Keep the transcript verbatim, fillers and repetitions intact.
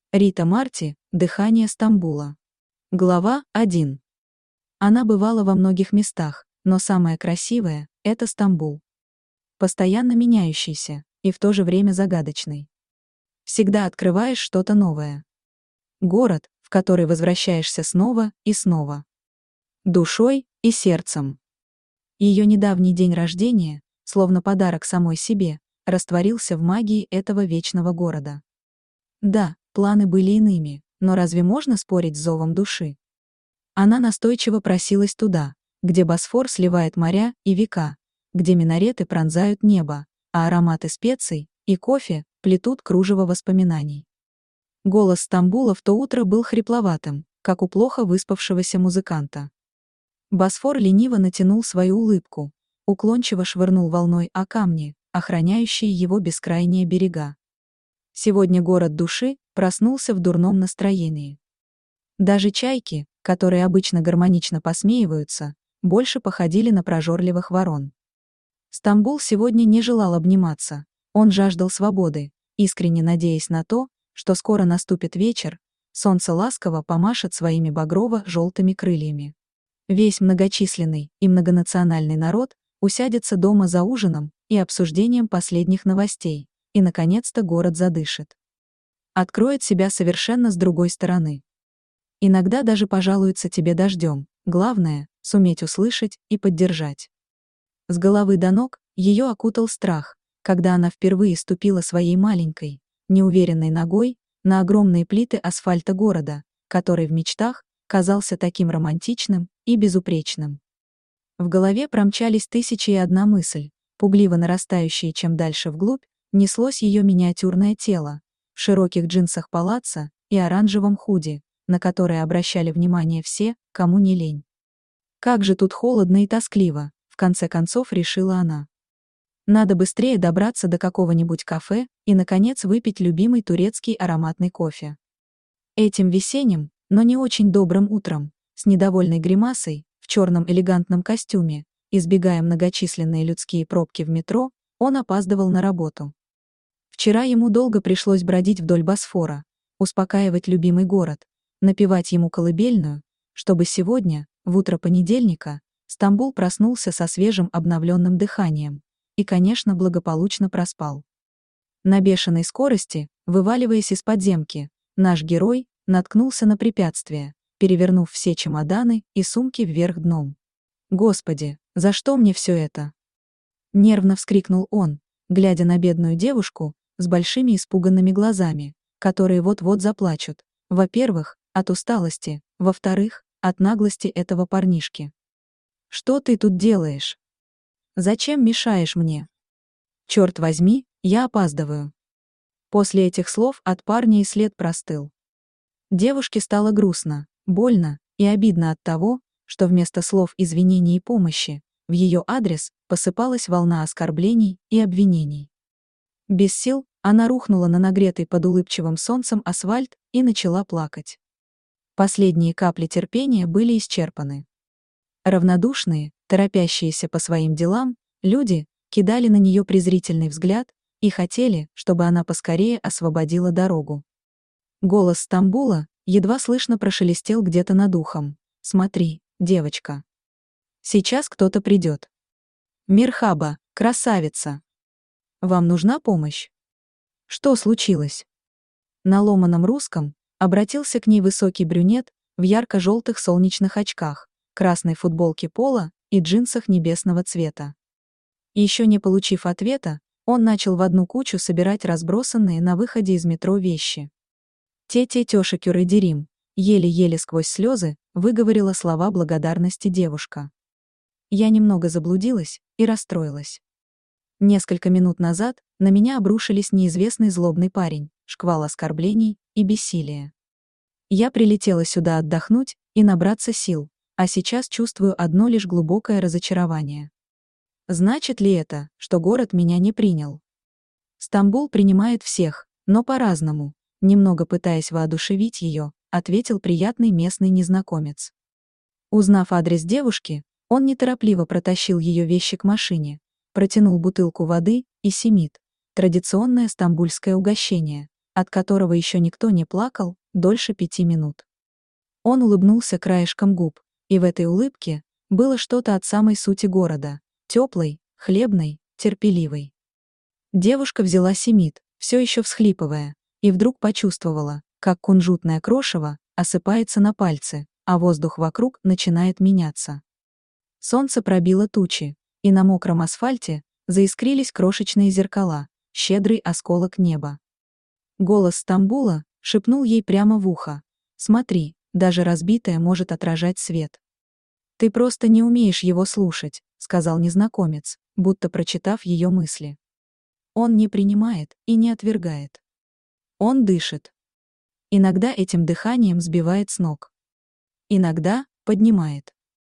Рита Марти, «Дыхание Стамбула». Глава один. Она бывала во многих местах, но самое красивое – это Стамбул. Постоянно меняющийся и в то же время загадочный. Всегда открываешь что-то новое. Город, в который возвращаешься снова и снова. Душой и сердцем. Ее недавний день рождения, словно подарок самой себе, растворился в магии этого вечного города. Да, планы были иными, но разве можно спорить с зовом души? Она настойчиво просилась туда, где Босфор сливает моря и века, где минареты пронзают небо, а ароматы специй и кофе плетут кружево воспоминаний. Голос Стамбула в то утро был хрипловатым, как у плохо выспавшегося музыканта. Босфор лениво натянул свою улыбку, уклончиво швырнул волной о камни, охраняющие его бескрайние берега. Сегодня город души проснулся в дурном настроении. Даже чайки, которые обычно гармонично посмеиваются, больше походили на прожорливых ворон. Стамбул сегодня не желал обниматься, он жаждал свободы, искренне надеясь на то, что скоро наступит вечер, солнце ласково помашет своими багрово-желтыми крыльями. Весь многочисленный и многонациональный народ усядется дома за ужином и обсуждением последних новостей, и, наконец-то, город задышит. Откроет себя совершенно с другой стороны. Иногда даже пожалуется тебе дождем, главное — суметь услышать и поддержать. С головы до ног ее окутал страх, когда она впервые ступила своей маленькой, неуверенной ногой на огромные плиты асфальта города, который в мечтах казался таким романтичным и безупречным. В голове промчались тысячи и одна мысль, пугливо нарастающие чем дальше вглубь, неслось ее миниатюрное тело, в широких джинсах палаццо и оранжевом худи, на которые обращали внимание все, кому не лень. Как же тут холодно и тоскливо, в конце концов решила она. Надо быстрее добраться до какого-нибудь кафе и, наконец, выпить любимый турецкий ароматный кофе. Этим весенним, но не очень добрым утром, с недовольной гримасой, в черном элегантном костюме, избегая многочисленные людские пробки в метро, он опаздывал на работу. Вчера ему долго пришлось бродить вдоль Босфора, успокаивать любимый город, напевать ему колыбельную, чтобы сегодня, в утро понедельника, Стамбул проснулся со свежим обновленным дыханием и, конечно, благополучно проспал. На бешеной скорости, вываливаясь из подземки, наш герой наткнулся на препятствие, перевернув все чемоданы и сумки вверх дном. «Господи, за что мне все это?» Нервно вскрикнул он, глядя на бедную девушку с большими испуганными глазами, которые вот-вот заплачут, во-первых, от усталости, во-вторых, от наглости этого парнишки. «Что ты тут делаешь? Зачем мешаешь мне? Черт возьми, я опаздываю». После этих слов от парня и след простыл. Девушке стало грустно, больно и обидно от того, что вместо слов извинений и помощи в ее адрес посыпалась волна оскорблений и обвинений. Без сил она рухнула на нагретый под улыбчивым солнцем асфальт и начала плакать. Последние капли терпения были исчерпаны. Равнодушные, торопящиеся по своим делам, люди кидали на нее презрительный взгляд и хотели, чтобы она поскорее освободила дорогу. Голос Стамбула едва слышно прошелестел где-то над ухом. «Смотри, девочка. Сейчас кто-то придет. Мерхаба, красавица. Вам нужна помощь? Что случилось?» На ломаном русском обратился к ней высокий брюнет в ярко-желтых солнечных очках, красной футболке пола и джинсах небесного цвета. Еще не получив ответа, он начал в одну кучу собирать разбросанные на выходе из метро вещи. «Те-те-тёша кюры-дерим», еле-еле сквозь слезы выговорила слова благодарности девушка. Я немного заблудилась и расстроилась. Несколько минут назад на меня обрушились неизвестный злобный парень, шквал оскорблений и бессилия. Я прилетела сюда отдохнуть и набраться сил, а сейчас чувствую одно лишь глубокое разочарование. Значит ли это, что город меня не принял? Стамбул принимает всех, но по-разному, немного пытаясь воодушевить ее, ответил приятный местный незнакомец. Узнав адрес девушки, он неторопливо протащил ее вещи к машине, протянул бутылку воды и семит, традиционное стамбульское угощение, от которого еще никто не плакал дольше пяти минут. Он улыбнулся краешком губ, и в этой улыбке было что-то от самой сути города, теплой, хлебной, терпеливой. Девушка взяла семит, все еще всхлипывая, и вдруг почувствовала, как кунжутное крошево осыпается на пальцы, а воздух вокруг начинает меняться. Солнце пробило тучи, и на мокром асфальте заискрились крошечные зеркала, щедрый осколок неба. Голос Стамбула шепнул ей прямо в ухо: «Смотри, даже разбитое может отражать свет». «Ты просто не умеешь его слушать», — сказал незнакомец, будто прочитав ее мысли. Он не принимает и не отвергает. Он дышит. Иногда этим дыханием сбивает с ног. Иногда поднимает.